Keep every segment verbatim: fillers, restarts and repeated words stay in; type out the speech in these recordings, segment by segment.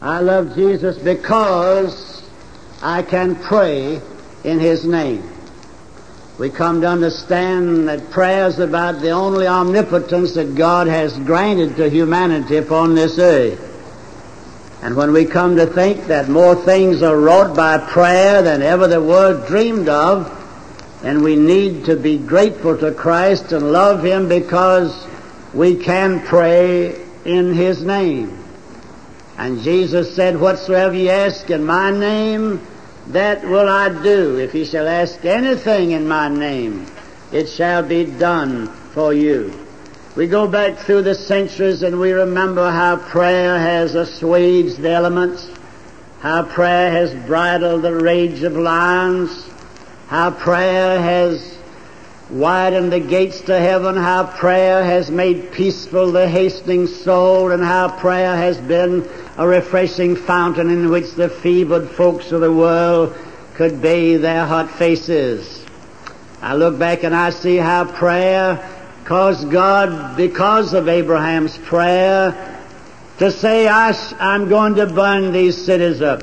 I love Jesus because I can pray in His name. We come to understand that prayer is about the only omnipotence that God has granted to humanity upon this earth. And when we come to think that more things are wrought by prayer than ever the world dreamed of, then we need to be grateful to Christ and love Him because we can pray in His name. And Jesus said, "Whatsoever ye ask in my name, that will I do. If ye shall ask anything in my name, it shall be done for you." We go back through the centuries and we remember how prayer has assuaged the elements, how prayer has bridled the rage of lions, how prayer has widened the gates to heaven, how prayer has made peaceful the hastening soul, and how prayer has been a refreshing fountain in which the fevered folks of the world could bathe their hot faces. I look back and I see how prayer caused God, because of Abraham's prayer, to say, I sh- I'm going to burn these cities up.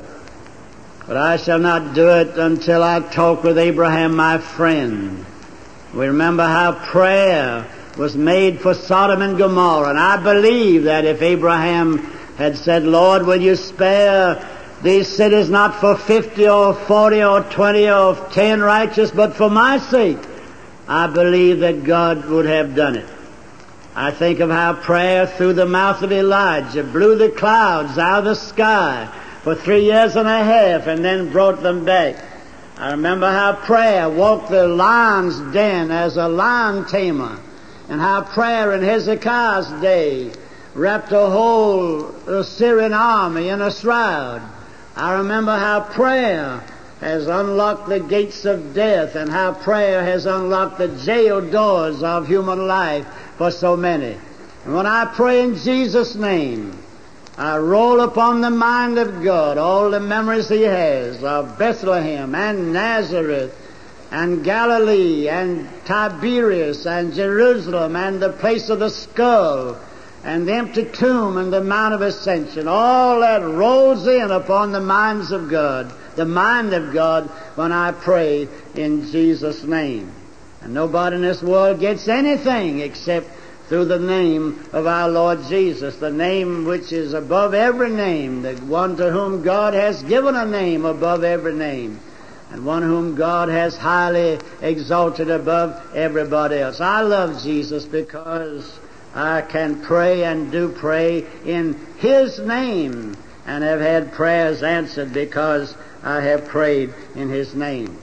But I shall not do it until I talk with Abraham, my friend. We remember how prayer was made for Sodom and Gomorrah. And I believe that if Abraham had said, "Lord, will you spare these cities not for fifty or forty or twenty or ten righteous, but for my sake," I believe that God would have done it. I think of how prayer through the mouth of Elijah blew the clouds out of the sky for three years and a half and then brought them back. I remember how prayer walked the lion's den as a lion tamer, and how prayer in Hezekiah's day wrapped a whole Assyrian army in a shroud. I remember how prayer has unlocked the gates of death, and how prayer has unlocked the jail doors of human life for so many. And when I pray in Jesus' name, I roll upon the mind of God all the memories He has of Bethlehem and Nazareth and Galilee and Tiberias and Jerusalem and the place of the skull and the empty tomb and the Mount of Ascension. All that rolls in upon the minds of God, the mind of God, when I pray in Jesus' name. And nobody in this world gets anything except through the name of our Lord Jesus, the name which is above every name, the one to whom God has given a name above every name, and one whom God has highly exalted above everybody else. I love Jesus because I can pray and do pray in His name, and have had prayers answered because I have prayed in His name.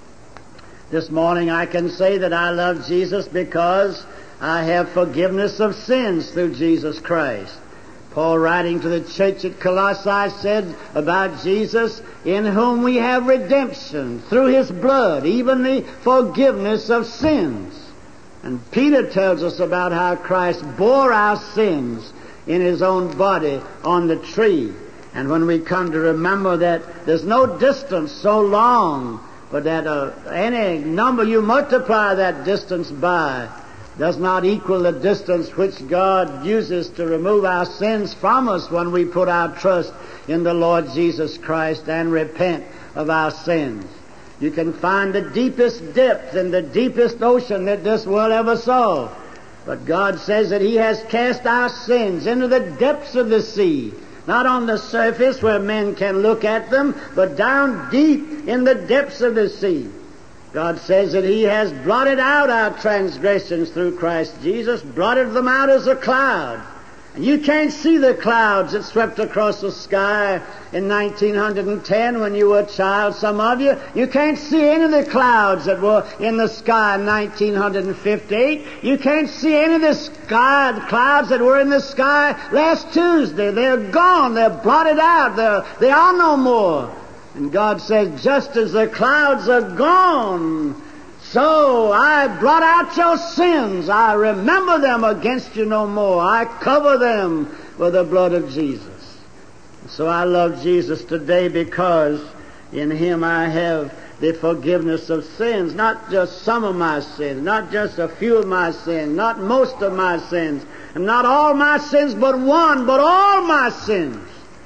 This morning I can say that I love Jesus because I have forgiveness of sins through Jesus Christ. Paul, writing to the church at Colossae, said about Jesus, "In whom we have redemption through His blood, even the forgiveness of sins." And Peter tells us about how Christ bore our sins in His own body on the tree. And when we come to remember that there's no distance so long, but that uh, any number you multiply that distance by does not equal the distance which God uses to remove our sins from us when we put our trust in the Lord Jesus Christ and repent of our sins. You can find the deepest depth in the deepest ocean that this world ever saw. But God says that He has cast our sins into the depths of the sea, not on the surface where men can look at them, but down deep in the depths of the sea. God says that He has blotted out our transgressions through Christ Jesus, blotted them out as a cloud. And you can't see the clouds that swept across the sky in nineteen ten when you were a child, some of you. You can't see any of the clouds that were in the sky in nineteen fifty-eight. You can't see any of the sky, clouds that were in the sky last Tuesday. They're gone. They're blotted out. They're, they are no more. And God says, just as the clouds are gone, so I blot out your sins. I remember them against you no more. I cover them with the blood of Jesus. So I love Jesus today because in Him I have the forgiveness of sins, not just some of my sins, not just a few of my sins, not most of my sins, and not all my sins but one, but all my sins.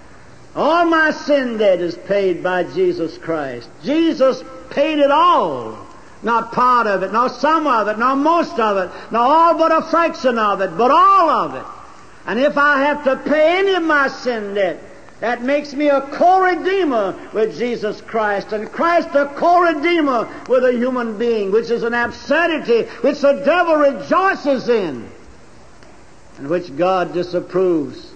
All my sin debt is paid by Jesus Christ. Jesus paid it all. Not part of it, not some of it, not most of it, not all but a fraction of it, but all of it. And if I have to pay any of my sin debt, that makes me a co-redeemer with Jesus Christ, and Christ a co-redeemer with a human being, which is an absurdity which the devil rejoices in and which God disapproves.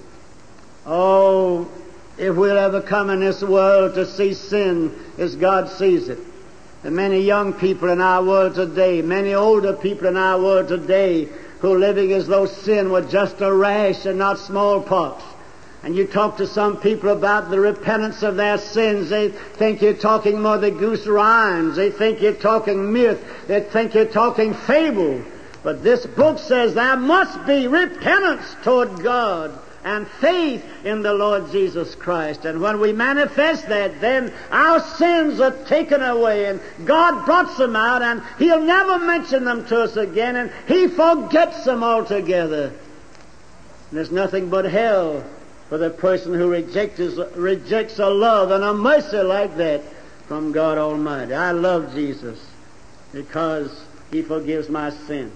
Oh, if we'll ever come in this world to see sin as God sees it. And many young people in our world today, many older people in our world today, who are living as though sin were just a rash and not smallpox. And you talk to some people about the repentance of their sins, they think you're talking Mother Goose rhymes. They think you're talking myth. They think you're talking fable. But this book says there must be repentance toward God and faith in the Lord Jesus Christ. And when we manifest that, then our sins are taken away, and God blots them out, and He'll never mention them to us again, and He forgets them altogether. And there's nothing but hell for the person who rejects, rejects a love and a mercy like that from God Almighty. I love Jesus because He forgives my sin.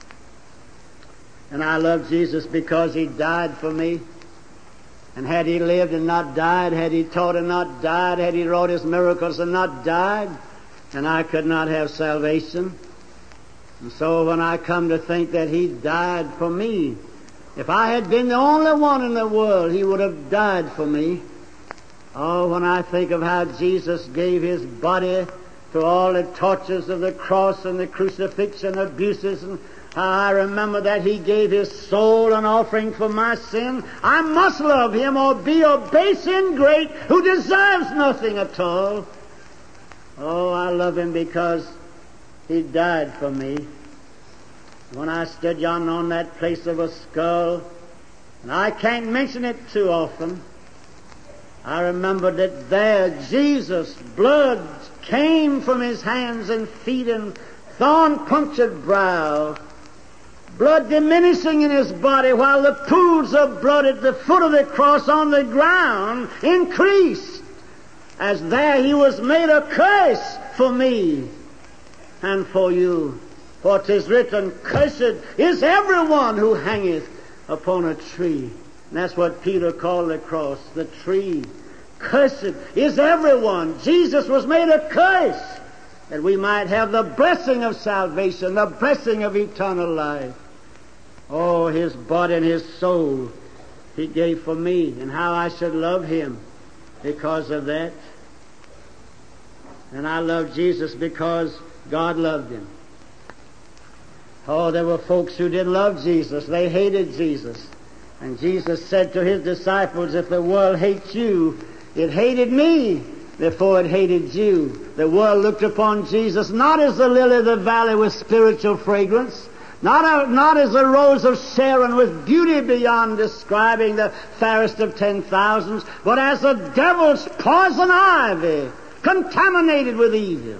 And I love Jesus because He died for me. And had He lived and not died, had He taught and not died, had He wrought His miracles and not died, then I could not have salvation. And so when I come to think that He died for me, if I had been the only one in the world, He would have died for me. Oh, when I think of how Jesus gave His body to all the tortures of the cross and the crucifixion, abuses, and how I remember that He gave His soul an offering for my sin, I must love Him or be a base ingrate who deserves nothing at all. Oh, I love Him because He died for me. When I stood yonder on that place of a skull, and I can't mention it too often, I remember that there Jesus' blood came from His hands and feet and thorn-punctured brow, blood diminishing in His body, while the pools of blood at the foot of the cross on the ground increased, as there He was made a curse for me and for you. For 'tis written, cursed is everyone who hangeth upon a tree. And that's what Peter called the cross, the tree. Cursed is everyone. Jesus was made a curse that we might have the blessing of salvation, the blessing of eternal life. Oh, His body and His soul He gave for me, and how I should love Him because of that. And I love Jesus because God loved Him. Oh, there were folks who didn't love Jesus. They hated Jesus. And Jesus said to His disciples, if the world hates you, it hated me before it hated you. The world looked upon Jesus not as the lily of the valley with spiritual fragrance, not, a, not as a rose of Sharon with beauty beyond describing, the fairest of ten thousands, but as the devil's poison ivy, contaminated with evil.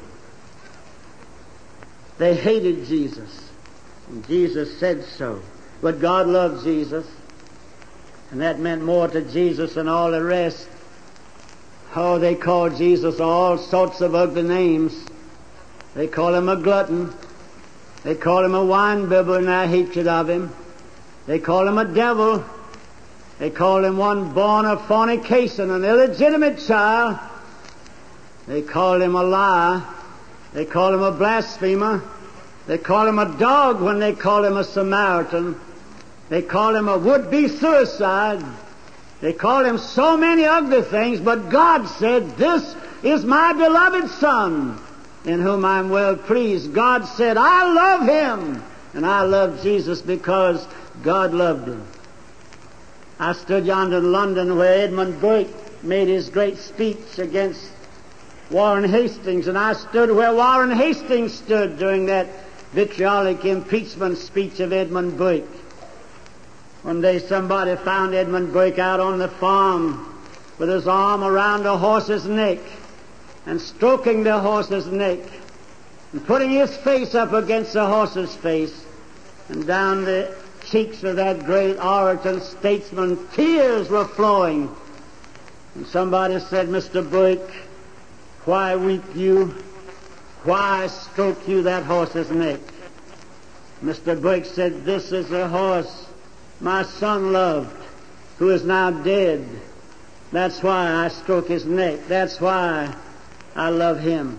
They hated Jesus. And Jesus said so. But God loved Jesus. And that meant more to Jesus than all the rest. Oh, they called Jesus all sorts of ugly names. They called Him a glutton. They called Him a winebibber in their hatred of Him. They called Him a devil. They called Him one born of fornication, an illegitimate child. They called Him a liar. They called Him a blasphemer. They call Him a dog when they call Him a Samaritan. They call Him a would-be suicide. They call Him so many ugly things, but God said, this is my beloved Son, in whom I am well pleased. God said, I love Him, and I love Jesus because God loved Him. I stood yonder in London where Edmund Burke made his great speech against Warren Hastings, and I stood where Warren Hastings stood during that vitriolic impeachment speech of Edmund Burke. One day somebody found Edmund Burke out on the farm with his arm around a horse's neck and stroking the horse's neck and putting his face up against the horse's face, and down the cheeks of that great orator and statesman tears were flowing And somebody said, Mister Blake, why weep you? Why stroke you that horse's neck? Mister Blake said, this is a horse my son loved, who is now dead. That's why I stroke his neck. That's why I love him.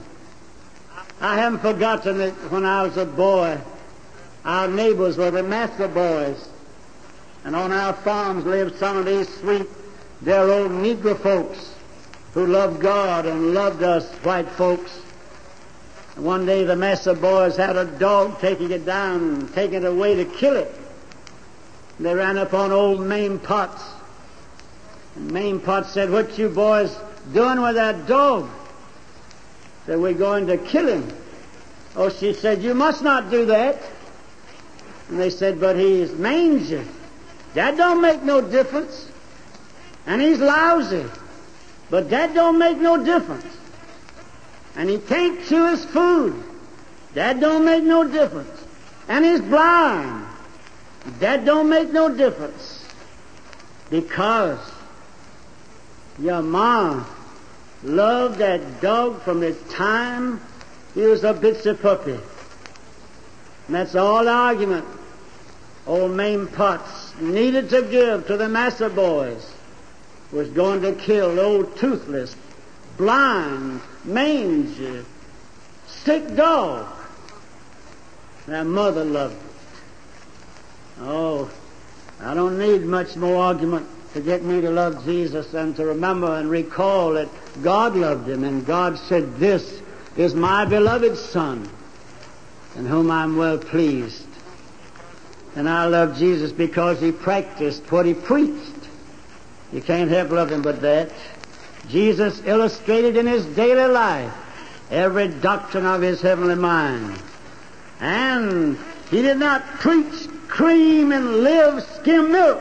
I haven't forgotten it when I was a boy. Our neighbors were the Mather boys. And on our farms lived some of these sweet, dear old Negro folks who loved God and loved us white folks. And one day the Mather boys had a dog taking it down, taking it away to kill it. And they ran up on old Mame Potts. And Mame Potts said, what you boys doing with that dog? Said, we're going to kill him. Oh, she said, you must not do that. And they said, but he's mangy. That don't make no difference. And he's lousy. But that don't make no difference. And he can't chew his food. That don't make no difference. And he's blind. That don't make no difference. Because your mom loved that dog from the time he was a bitsy puppy. And that's all the argument old Mame Potts needed to give to the Mather boys was going to kill the old toothless, blind, mangy, sick dog. Their mother loved it. Oh, I don't need much more argument to get me to love Jesus and to remember and recall that God loved him, and God said, this is my beloved Son, in whom I'm well pleased. And I love Jesus because he practiced what he preached. You can't help loving him but that. Jesus illustrated in his daily life every doctrine of his heavenly mind. And he did not preach cream and live skim milk.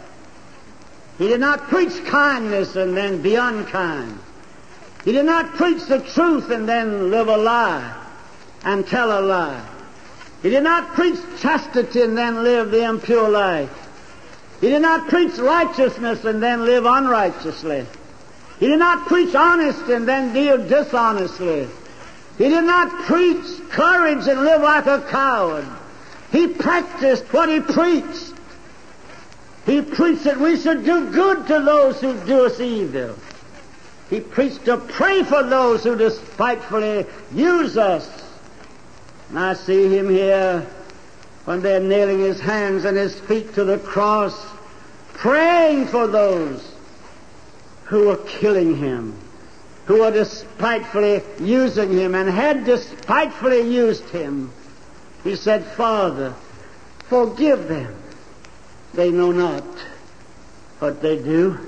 He did not preach kindness and then be unkind. He did not preach the truth and then live a lie and tell a lie. He did not preach chastity and then live the impure life. He did not preach righteousness and then live unrighteously. He did not preach honesty and then deal dishonestly. He did not preach courage and live like a coward. He practiced what he preached. He preached that we should do good to those who do us evil. He preached to pray for those who despitefully use us. And I see him here when they're nailing his hands and his feet to the cross, praying for those who were killing him, who were despitefully using him and had despitefully used him. He said, Father, forgive them. They know not what they do.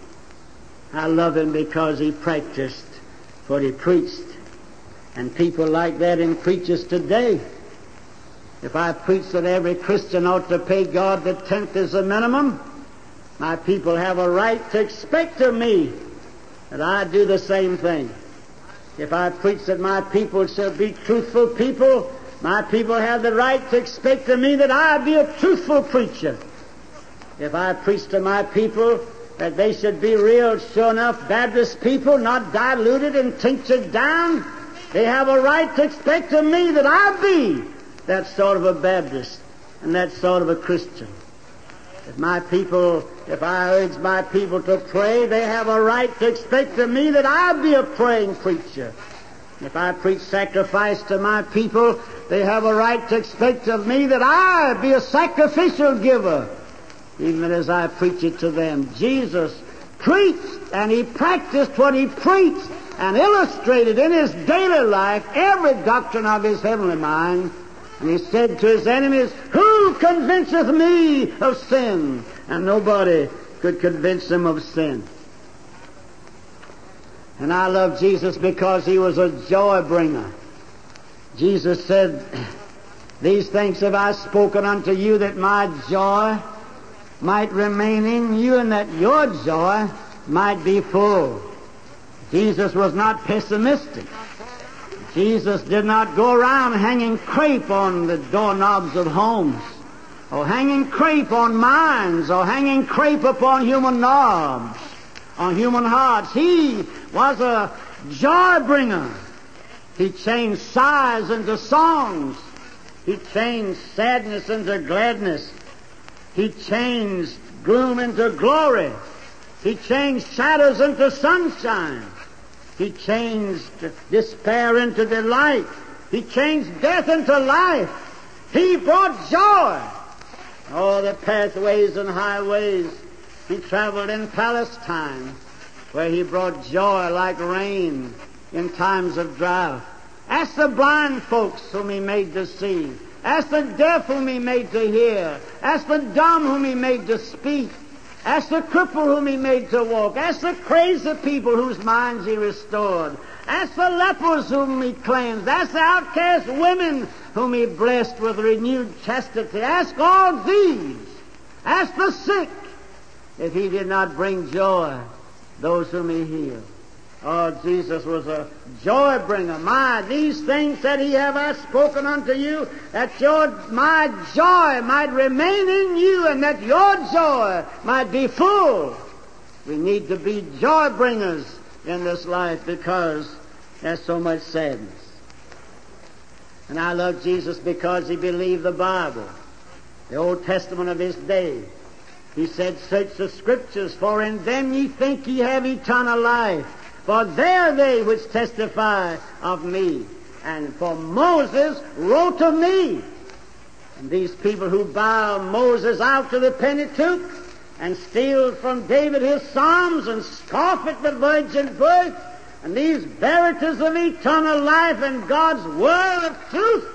I love him because he practiced what he preached. And people like that in preachers today. If I preach that every Christian ought to pay God the tenth as a minimum, my people have a right to expect of me that I do the same thing. If I preach that my people shall be truthful people, my people have the right to expect of me that I be a truthful preacher. If I preach to my people that they should be real, sure enough Baptist people, not diluted and tinctured down, they have a right to expect of me that I be that sort of a Baptist and that sort of a Christian. If my people, if I urge my people to pray, they have a right to expect of me that I be a praying preacher. If I preach sacrifice to my people, they have a right to expect of me that I be a sacrificial giver, even as I preach it to them. Jesus preached and he practiced what he preached and illustrated in his daily life every doctrine of his heavenly mind. And he said to his enemies, who convinceth me of sin? And nobody could convince them of sin. And I love Jesus because he was a joy bringer. Jesus said, these things have I spoken unto you that my joy might remain in you and that your joy might be full. Jesus was not pessimistic. Jesus did not go around hanging crepe on the doorknobs of homes, or hanging crepe on minds, or hanging crepe upon human knobs, on human hearts. He was a joy bringer. He changed sighs into songs. He changed sadness into gladness. He changed gloom into glory. He changed shadows into sunshine. He changed despair into delight. He changed death into life. He brought joy. Oh, the pathways and highways. He traveled in Palestine, where he brought joy like rain in times of drought. Ask the blind folks whom he made to see. Ask the deaf whom he made to hear. Ask the dumb whom he made to speak. Ask the cripple whom he made to walk. Ask the crazy people whose minds he restored. Ask the lepers whom he cleansed. Ask the outcast women whom he blessed with renewed chastity. Ask all these. Ask the sick if he did not bring joy, those whom he healed. Oh, Jesus was a joy bringer. My, these things that he have I spoken unto you, that your, my joy might remain in you, and that your joy might be full. We need to be joy bringers in this life because there's so much sadness. And I love Jesus because he believed the Bible, the Old Testament of his day. He said, search the Scriptures, for in them ye think ye have eternal life. For they are they which testify of me. And for Moses wrote of me. And these people who bow Moses out to the Pentateuch and steal from David his Psalms and scoff at the virgin birth, and these verities of eternal life and God's word of truth,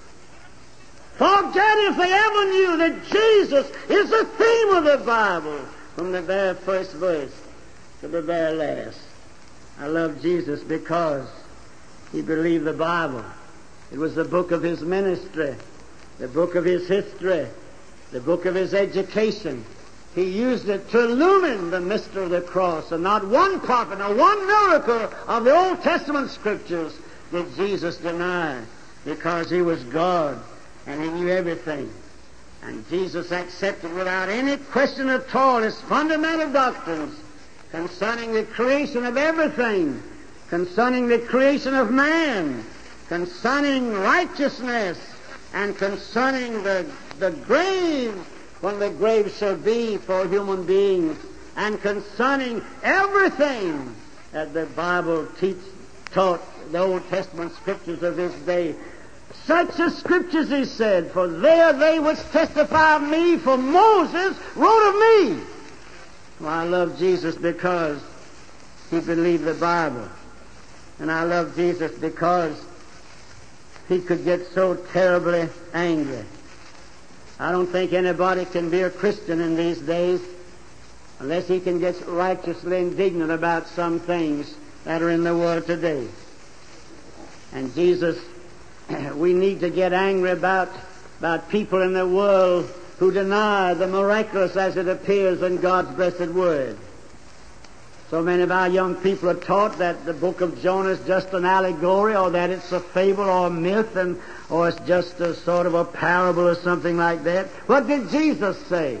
forget if they ever knew that Jesus is the theme of the Bible from the very first verse to the very last. I love Jesus because he believed the Bible. It was the book of his ministry, the book of his history, the book of his education. He used it to illumine the mystery of the cross, and not one prophet or one miracle of the Old Testament Scriptures did Jesus deny, because he was God and he knew everything. And Jesus accepted without any question at all his fundamental doctrines concerning the creation of everything, concerning the creation of man, concerning righteousness, and concerning the, the grave, when the grave shall be for human beings, and concerning everything that the Bible teach, taught, the Old Testament Scriptures of this day. Such as Scriptures, he said, for they are they which testify of me, for Moses wrote of me. Well, I love Jesus because he believed the Bible. And I love Jesus because he could get so terribly angry. I don't think anybody can be a Christian in these days unless he can get righteously indignant about some things that are in the world today. And Jesus, we need to get angry about, about people in the world who deny the miraculous as it appears in God's blessed Word. So many of our young people are taught that the book of Jonah is just an allegory, or that it's a fable or a myth, and or it's just a sort of a parable or something like that. What did Jesus say?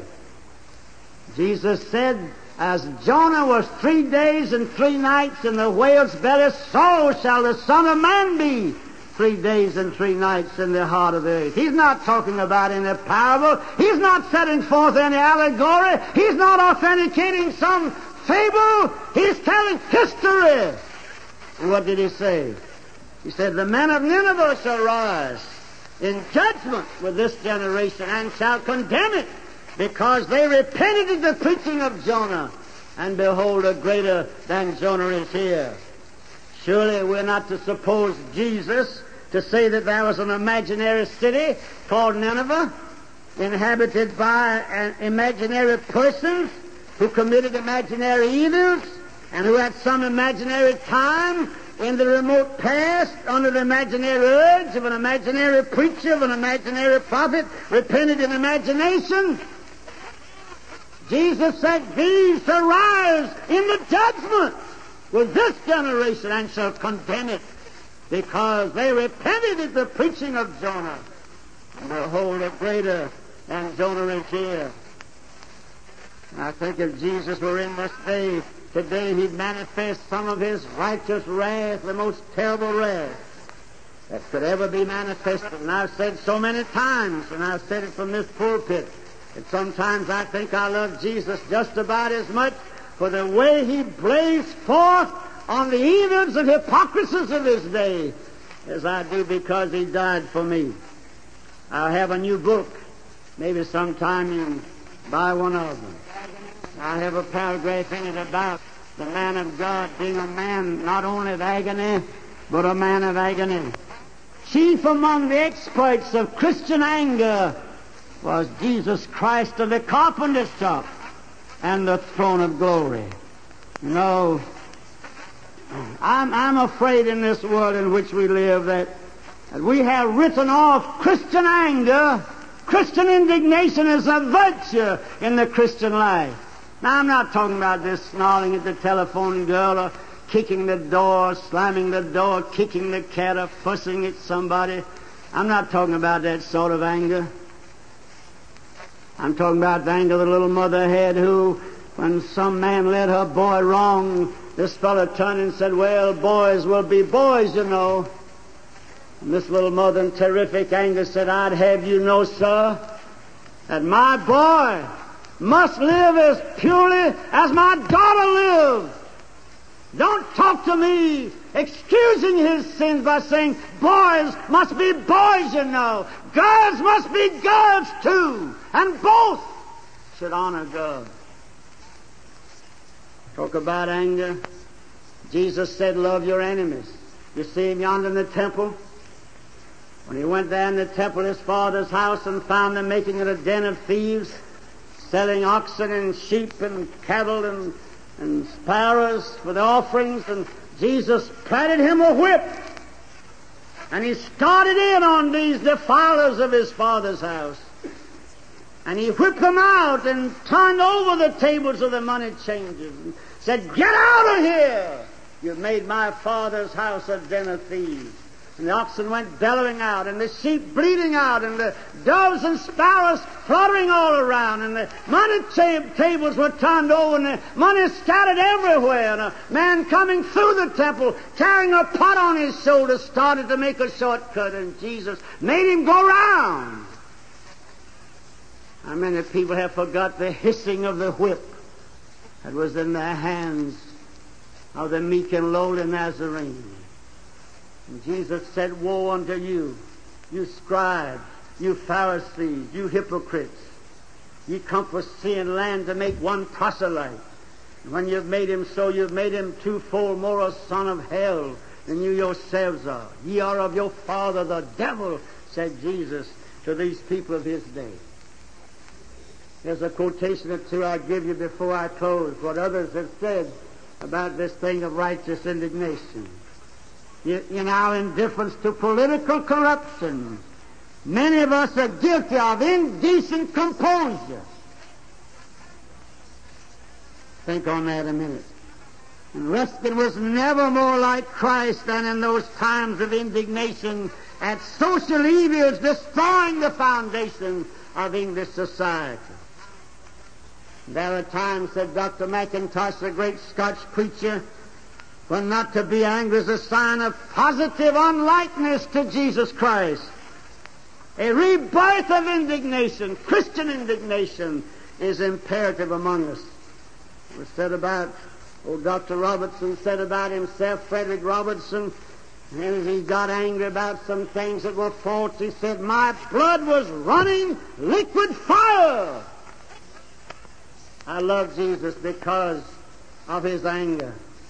Jesus said, as Jonah was three days and three nights in the whale's belly, so shall the Son of Man be three days and three nights in the heart of the earth. He's not talking about any parable. He's not setting forth any allegory. He's not authenticating some fable. He's telling history. And what did he say? He said, the men of Nineveh shall rise in judgment with this generation and shall condemn it, because they repented of the preaching of Jonah, and behold, a greater than Jonah is here. Surely we're not to suppose Jesus to say that there was an imaginary city called Nineveh, inhabited by an imaginary persons who committed imaginary evils, and who at some imaginary time in the remote past, under the imaginary urge of an imaginary preacher, of an imaginary prophet, repented in imagination. Jesus said, these shall rise in the judgment with this generation and shall condemn it, because they repented at the preaching of Jonah. And behold, a greater than Jonah is here. And I think if Jesus were in this day, today He'd manifest some of His righteous wrath, the most terrible wrath that could ever be manifested. And I've said so many times, and I've said it from this pulpit, that sometimes I think I love Jesus just about as much for the way He blazed forth on the evils and hypocrisies of His day as I do because He died for me. I'll have a new book. Maybe sometime you can buy one of them. I have a paragraph in it about the man of God being a man not only of agony, but a man of agony. Chief among the exploits of Christian anger was Jesus Christ of the carpenter's shop and the throne of glory. You know, I'm, I'm afraid in this world in which we live that, that we have written off Christian anger, Christian indignation as a virtue in the Christian life. Now, I'm not talking about this snarling at the telephone girl or kicking the door, slamming the door, kicking the cat or fussing at somebody. I'm not talking about that sort of anger. I'm talking about the anger the little mother had who, when some man led her boy wrong, this fellow turned and said, well, boys will be boys, you know. And this little mother in terrific anger said, I'd have you know, sir, that my boy must live as purely as my daughter lived. Don't talk to me excusing his sins by saying boys must be boys, you know. Girls must be girls, too. And both should honor God. Talk about anger. Jesus said, love your enemies. You see him yonder in the temple? When he went there in the temple, his father's house, and found them making it a den of thieves, selling oxen and sheep and cattle and, and sparrows for the offerings, and Jesus planted him a whip. And he started in on these defilers of his father's house. And he whipped them out and turned over the tables of the money changers and said, get out of here! You've made my father's house a den of thieves. And the oxen went bellowing out, and the sheep bleating out, and the doves and sparrows fluttering all around, and the money ta- tables were turned over, and the money scattered everywhere. And a man coming through the temple, carrying a pot on his shoulder, started to make a shortcut, and Jesus made him go round. How many people have forgot the hissing of the whip that was in the hands of the meek and lowly Nazarene? And Jesus said, woe unto you, you scribes, you Pharisees, you hypocrites. Ye compass sea and land to make one proselyte. And when you've made him so, you've made him twofold more a son of hell than you yourselves are. Ye are of your father the devil, said Jesus to these people of his day. There's a quotation or two I'll give you before I close, what others have said about this thing of righteous indignation. In our indifference to political corruption, many of us are guilty of indecent composure. Think on that a minute. And Ruskin was never more like Christ than in those times of indignation at social evils destroying the foundation of English society. There are times, said Doctor McIntosh, the great Scotch preacher, when not to be angry is a sign of positive unlikeness to Jesus Christ. A rebirth of indignation, Christian indignation, is imperative among us. It was said about, old Doctor Robertson said about himself, Frederick Robertson, and as he got angry about some things that were false, he said, my blood was running liquid fire. I love Jesus because of his anger.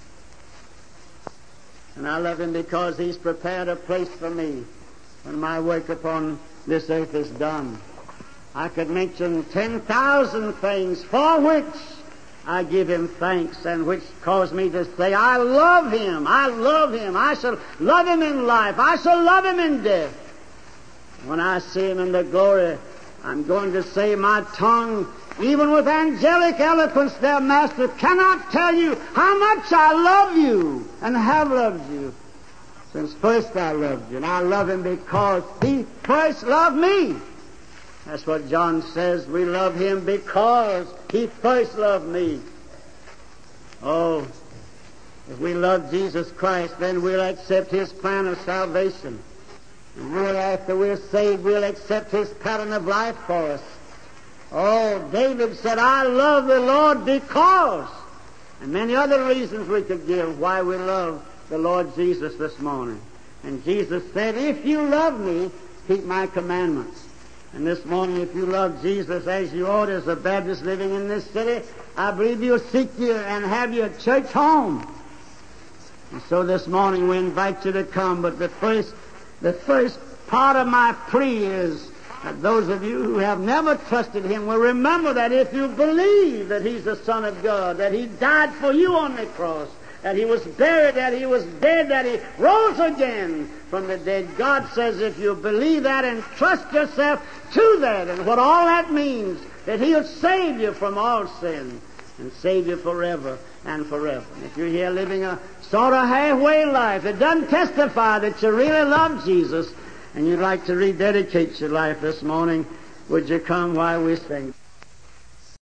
And I love him because he's prepared a place for me when my work upon this earth is done. I could mention ten thousand things for which I give him thanks and which cause me to say, I love him, I love him, I shall love him in life, I shall love him in death. When I see him in the glory, I'm going to say my tongue, even with angelic eloquence, their master cannot tell you how much I love you and have loved you since first I loved you. And I love him because he first loved me. That's what John says. We love him because he first loved me. Oh, if we love Jesus Christ, then we'll accept His plan of salvation. And we'll, after we're saved, we'll accept His pattern of life for us. Oh, David said, I love the Lord because, and many other reasons we could give why we love the Lord Jesus this morning. And Jesus said, if you love me, keep my commandments. And this morning, if you love Jesus as you ought as a Baptist living in this city, I believe you'll seek you and have your church home. And so this morning we invite you to come, but the first, the first part of my plea is that those of you who have never trusted Him will remember that if you believe that He's the Son of God, that He died for you on the cross, that He was buried, that He was dead, that He rose again from the dead. God says if you believe that and trust yourself to that and what all that means, that He'll save you from all sin and save you forever and forever. And if you're here living a sort of halfway life that doesn't testify that you really love Jesus and you'd like to rededicate your life this morning, would you come while we sing?